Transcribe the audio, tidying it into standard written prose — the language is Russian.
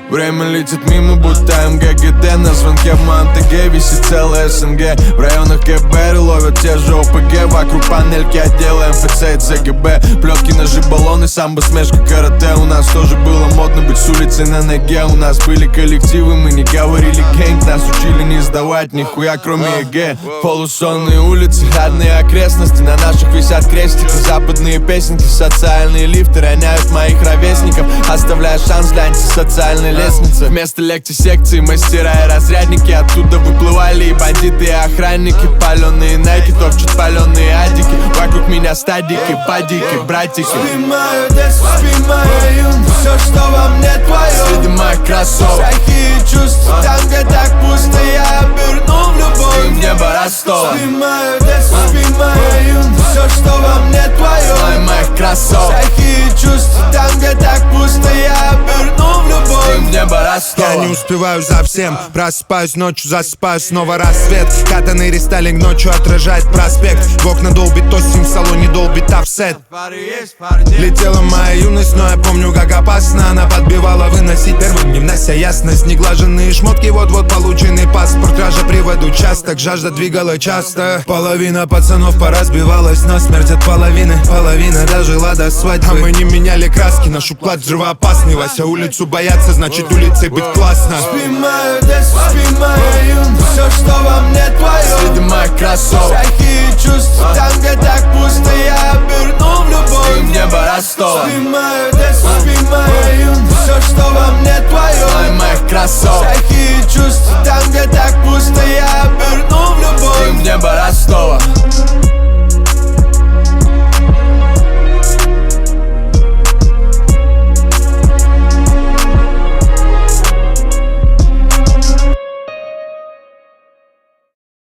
Время летит мимо, будто МГГД. На звонке в Монтеге висит целая СНГ. В районах ГБР ловят те же ОПГ. Вокруг панельки отдела МФЦ и ЦГБ. Плетки, ножи, баллоны, самбо, смешка, карате. У нас тоже было модно быть с улицы на ноге. У нас были коллективы, мы не говорили гэнг. Нас учили не сдавать нихуя, кроме ЕГЭ. Полусонные улицы, родные окрестности. На наших висят крестики, западные песенки. Социальные лифты роняют моих ровесников, оставляя шанс для антисоциальной лестницы. Вместо лекций секции мастера и разрядники. Оттуда выплывали и бандиты, и охранники. Паленые найки, топчут паленые адики. Вокруг меня стадики, падики, братики. Спи мое детство, спи моя юность. Все, что во мне твое. Следы моих кроссовок. Страхи и чувства, там, где так пусто, я оберну в любовь. Ты в небо Ростов. Спи мое детство, спи моя юность. Все, что во мне твое. Слой моих кроссовок. Страхи и чувства, там, где так пусто, я оберну в любовь. Ты в небо Ростов. Я не успеваю за всем. Просыпаюсь ночью, засыпаю, снова рассвет. Катаный рестайлинг ночью отражает проспект. В окна долбит осень, в салоне долбит офсет. Летела моя юность, но я помню, как опасно она подбивала выносить первым, не внося ясность. Неглаженные шмотки, вот-вот полученный паспорт. Кража привод участок, жажда двигала часто. Половина пацанов поразбивалась насмерть от половины. Половина дожила до свадьбы. А мы не меняли краски, наш уклад взрывоопасный. Вася улицу бояться, значит улицей быть классно. Спи мое детство, спи моя юность. Все, что во мне твое. Следы моих кроссовок. Страхи